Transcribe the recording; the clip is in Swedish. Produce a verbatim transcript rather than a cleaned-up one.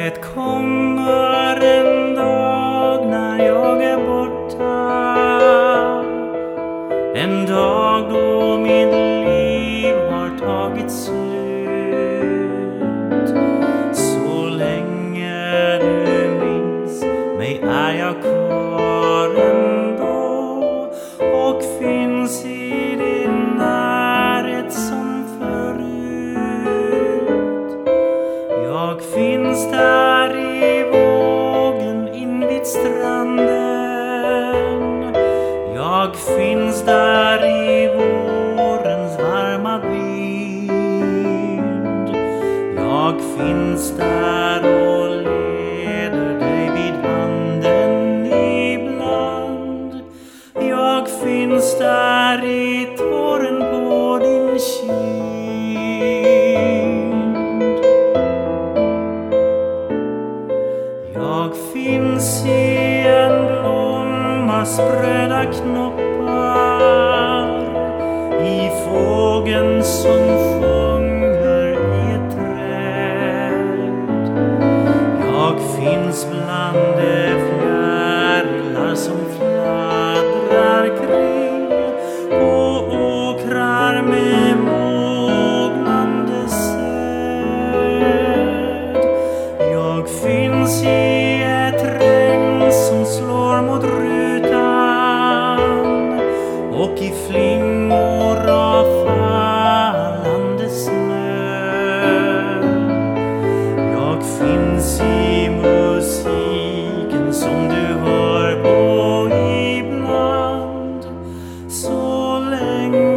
det kommer en dag när jag är borta. En dag då mitt liv har tagit slut. Så länge du minns mig är jag kvar ändå och finns i din närhet som förut. Jag finns där i vågen invid stranden. Jag finns där i vårens varma vind. Jag finns där och leder dig vid handen ibland. Jag finns där i tåren på din kind. Jag finns i en blommas spröda knoppar, i fågeln som sjunger i ett träd. Jag finns bland de fjärilar som fladdrar kring på åkrar med mognande säd. Jag finns i ett regn som slår mot rutan och i flingor av fallande snö. Jag finns i musiken som du hör på ibland. Så länge